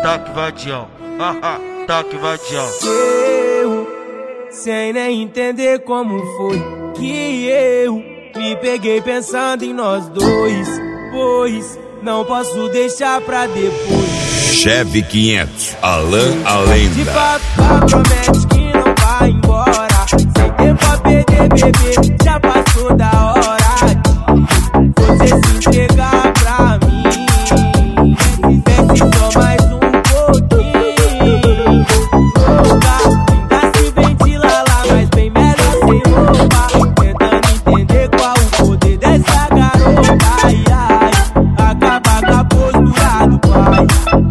taque vadião, taque vadião. Eu, sem nem entender como foi que eu me peguei pensando em nós dois, pois não posso deixar pra depois. Chevy 500, Alan a lenda. De fato, promete que não vai embora. Sem tempo a perder, bebê, já passou da hora de você se entregar pra mim. Desce só mais um pouquinho. Ainda se ventila lá, mas bem melhor sem roupa. Tentando entender qual o poder dessa garota. Ai, ai, acaba com a postura do pai.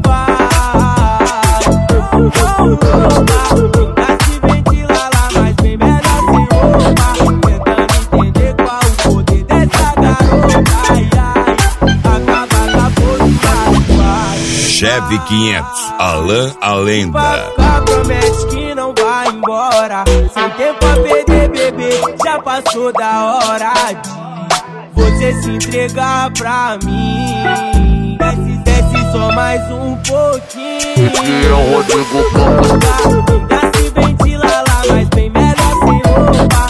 Ainda se ventila lá, mas bem melhor sem roupa. Tentando entender qual o poder dessa garota. Ai, ai, acaba com a postura do pai. Chevy 500, Alan a lenda. Promete que não vai embora. Sem tempo a perder, bebê, já passou da hora de você se entregar pra mim. Desce só mais um pouquinho. Ainda se ventila lá, mas bem melhor sem roupa.